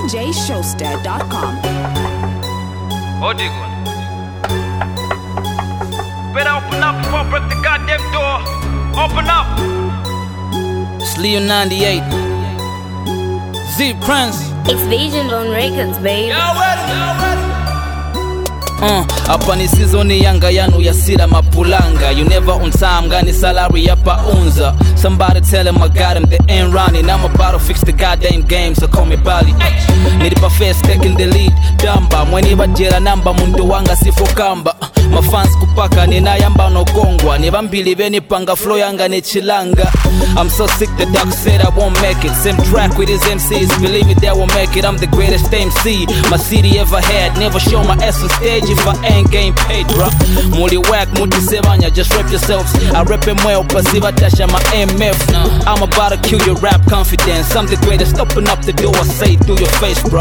djshowster.com. Odigun. Better open up before I break the goddamn door. Open up. It's Leo 98. Z Prince. It's Vision on Records, baby. Y'all ready? Hapa ni season yanga yanu yasira mapulanga. You never on time, gani salary yapa unza. Somebody tell him I got him, the end running. I'm about to fix the goddamn game, so call me Bali. Nilipa face taking the lead. Damba, mweni bajera namba mundu wanga sifokamba. My fans kupaka ninayamba no gongwa. Nibambili beni panga flow yanga ni chilanga. I'm so sick the doc said I won't make it. Same track with his MCs, believe me they won't make it. I'm the greatest MC my city ever had. Never show my ass on stage if I ain't getting paid, bruh. Muli whack, muti sevanya, just rap yourselves. I rap him well, pasiva tasha my MF. I'm about to kill your rap confidence. I'm the greatest, open up the door, I say it through your face, bruh.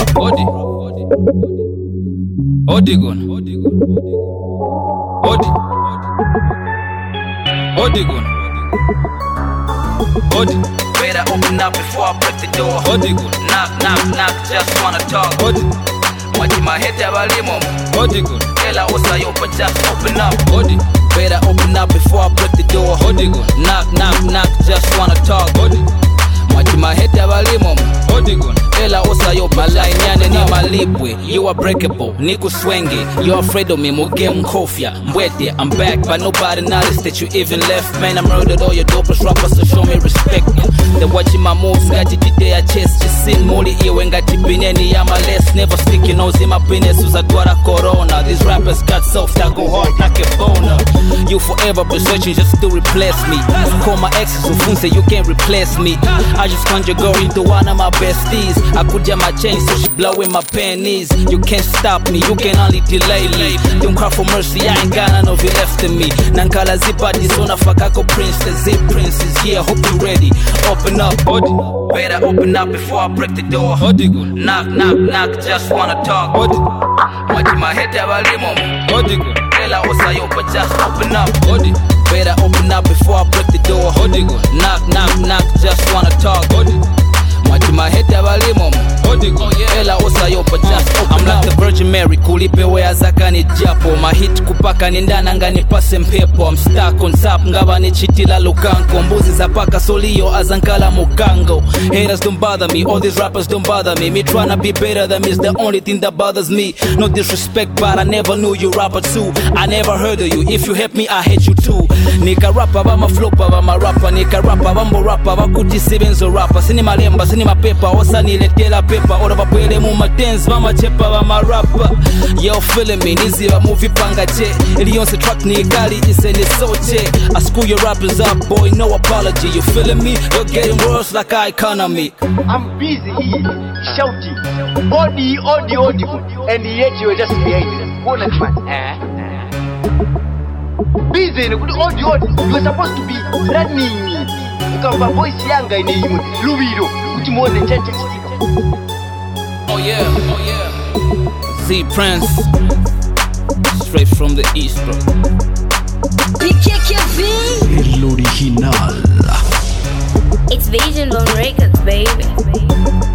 Odigun. Odi. Better open up before I break the door. Odigun. Knock, just wanna talk. Odi. Watch my head abalimo. Odigun. Ela osayo but just open up. Odi. Better open up before I break the door. Odigun. Knock, just wanna talk. Odi. Watch my head abalimo. Odigun. Ela osayo malai nyane ni malipwe. You are breakable, niku swenge. You afraid of me, muge mkofia. Mwete, I'm back, but nobody noticed that you even left. Man, I murdered all your dopest rappers, so show me respect. They're watching my moves, ngati today I chest. Just sin moli iwe ngati bineni ya my less. Never stick your nose in my penis, uzadwara corona. These rappers got soft, I go hard like a boner. You forever been searching just to replace me. Call my exes who say you can't replace me. I just conjure girl into one of my besties. I could jam my chain so she blowing my panties. You can't stop me, you can only delay me. Don't cry for mercy, I ain't got none of it left in me. Nankala zipa disona fakako princess, zip princess. Yeah, hope you ready. Open up, Odi. Better open up before I break the door. Odigun. Knock, just wanna talk. Odi. Watch my head abalimo. Odigun. Ela osayo but just open up. Odi. Better open up before I break the door. Odigun. Knock, just wanna talk. Odi. Watch my head abalimo. Odigun. Ela osayo but just open up. I'm like the Virgin Mary, kulipewe azakani japo. My hit kupaka nindana ngani pase mpepo. I'm stuck on top, ngaba ni chitila lukanko. Mbuzi za paka solio azankala mukango. Haters don't bother me, all these rappers don't bother me. Me tryna be better than me is the only thing that bothers me. No disrespect, but I never knew you rapper too. I never heard of you, if you hate me, I hate you too. Nika rapper, bama flopa, bama rapper. Nika rapper, bambo rapper, bakuti sebenzo rapper. Sini malemba, sini mapepa, osa niletela pepa. Ora bapwele mu matenzi, bama chepa, bama rapper. Yo, feeling me, nizi ba movie panga che. Ilionse track ni gali, ise ni soche. I school your rappers up, boy, no apology. You feeling me? You're getting worse like our economy. I'm busy here, shouting, Odi, and yet you're just behind it. What a man, busy, Odi, you're supposed to be running. You come from voice younger in you, Lubiro, which more than Oh yeah. Z Prince, straight from the east, bro. El original. It's Vision on Records, baby.